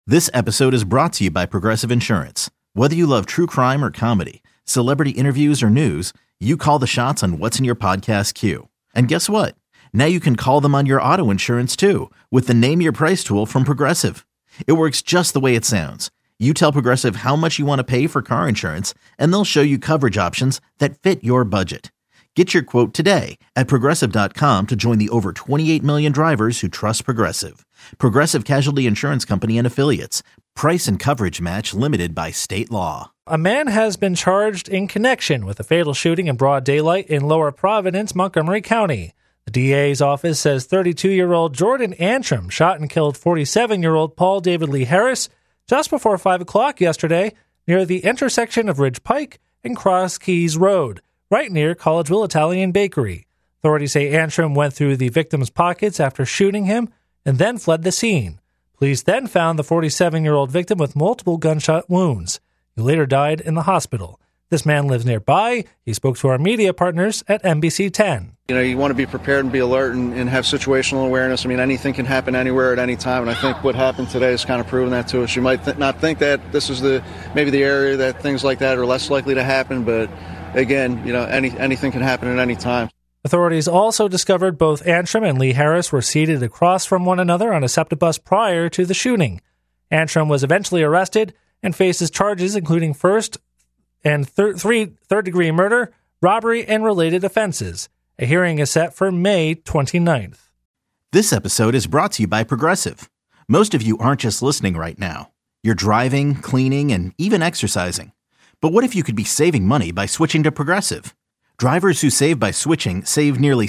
This episode is brought to you by Progressive Insurance. Whether you love true crime or comedy, celebrity interviews or news, you call the shots on what's in your podcast queue. And guess what? Now you can call them on your auto insurance too with the Name Your Price tool from Progressive. It works just the way it sounds. You tell Progressive how much you want to pay for car insurance, and they'll show you coverage options that fit your budget. Get your quote today at Progressive.com to join the over 28 million drivers who trust Progressive. Progressive Casualty Insurance Company and Affiliates. Price and coverage match limited by state law. A man has been charged in connection with a fatal shooting in broad daylight in Lower Providence, Montgomery County. The DA's office says 32-year-old Jordan Antrim shot and killed 47-year-old Paul David Lee Harris just before 5 o'clock yesterday near the intersection of Ridge Pike and Cross Keys Road, right near Collegeville Italian Bakery. Authorities say Antrim went through the victim's pockets after shooting him and then fled the scene. Police then found the 47-year-old victim with multiple gunshot wounds. He later died in the hospital. This man lives nearby. He spoke to our media partners at NBC 10. You want to be prepared and be alert and have situational awareness. I mean, anything can happen anywhere at any time, and I think what happened today is kind of proving that to us. You might not think that this is maybe the area that things like that are less likely to happen, but again, anything can happen at any time. Authorities also discovered both Antrim and Lee Harris were seated across from one another on a SEPTA bus prior to the shooting. Antrim was eventually arrested and faces charges including first and third-degree murder, robbery, and related offenses. A hearing is set for May 29th. This episode is brought to you by Progressive. Most of you aren't just listening right now. You're driving, cleaning, and even exercising. But what if you could be saving money by switching to Progressive? Drivers who save by switching save nearly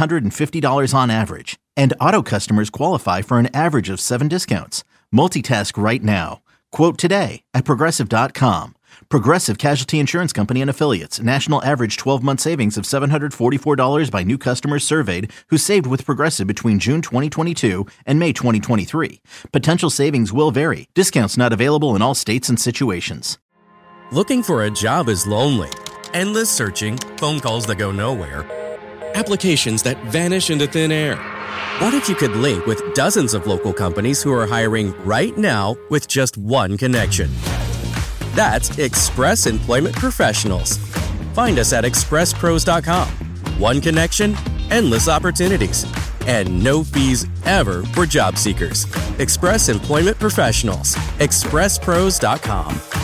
$750 on average, and auto customers qualify for an average of 7 discounts. Multitask right now. Quote today at Progressive.com. Progressive Casualty Insurance Company and Affiliates. National average 12-month savings of $744 by new customers surveyed who saved with Progressive between June 2022 and May 2023. Potential savings will vary. Discounts not available in all states and situations. Looking for a job is lonely. Endless searching, phone calls that go nowhere, applications that vanish into thin air. What if you could link with dozens of local companies who are hiring right now with just one connection? That's Express Employment Professionals. Find us at expresspros.com. One connection, endless opportunities, and no fees ever for job seekers. Express Employment Professionals. expresspros.com.